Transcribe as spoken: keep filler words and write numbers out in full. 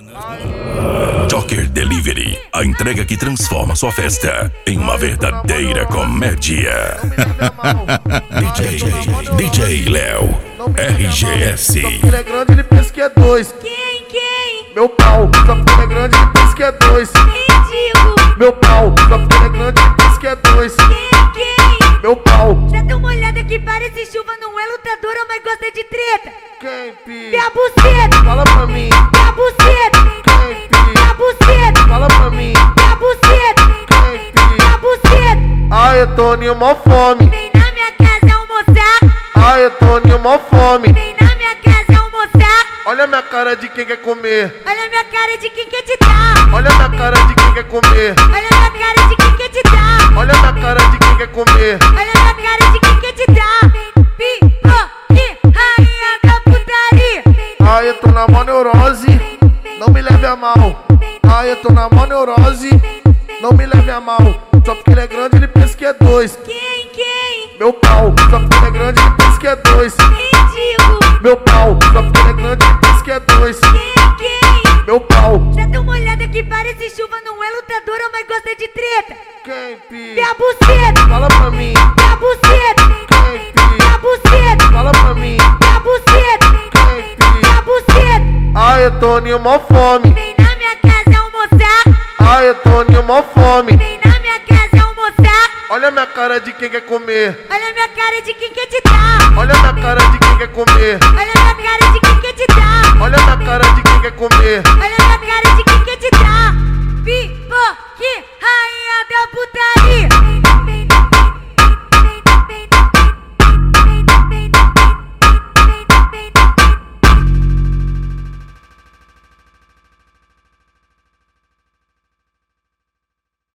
Joker Delivery, a entrega que transforma sua festa em uma verdadeira comédia. D J, D J Léo, R G S. Só porque ele é grande, ele pensa que é dois. Quem, quem? Meu pau, só porque ele é grande, ele pensa que é dois. Ridículo. Meu pau, só porque ele é grande, ele pensa que é dois. Quem, quem? Meu pau. Já deu uma olhada que parece chuva, não é lutadora, mas gosta de treta. Quem, pi? Vê a buceta, Fala pra mim. vê a buceta, Quem, pi? vê a buceta, Fala pra mim. vê a buceta, Quem, pi? vê a buceta. Ai, Toninho, mó fome. Vem na minha casa almoçar, Ai, Toninho, mó fome. vem na minha casa almoçar. Olha minha cara de quem quer comer. Olha minha cara de quem quer te dar. Olha minha cara de quem quer comer. Olha minha cara de quem quer te dar. Olha minha cara de quem quer comer. Olha minha cara de quem quer te dar. Pipoque, rainha da putaria. Ai, eu tô na mó neurose, não me leve a mal. Ai, eu tô na mó neurose, não me leve a mal. Só porque ele é grande, ele pensa que é dois. Quem, quem? Meu pau, só porque ele é grande, ele pensa que é dois. Ridículo. Meu pau, só porque ele é grande, ele pensa que é dois. Quem, quem? Meu pau. Já deu uma olhada que parece chuva, não é lutadora, mas gosta de treta. Quem, pi? Vê a buceta, Fala pra mim. vê a buceta, Quem, pi? vê a buceta, Fala pra mim. vê a buceta, Quem, vê pi? a buceta. Ai, Toninho, mó fome. Vem na minha casa almoçar, Ai, Toninho, mó fome. vem na minha casa almoçar. Olha minha cara de quem quer comer. Olha minha cara de quem quer te dar. Olha minha cara de quem quer comer. Olha minha cara de quem quer te dar. Olha minha cara de quem quer comer. Olha minha cara de quem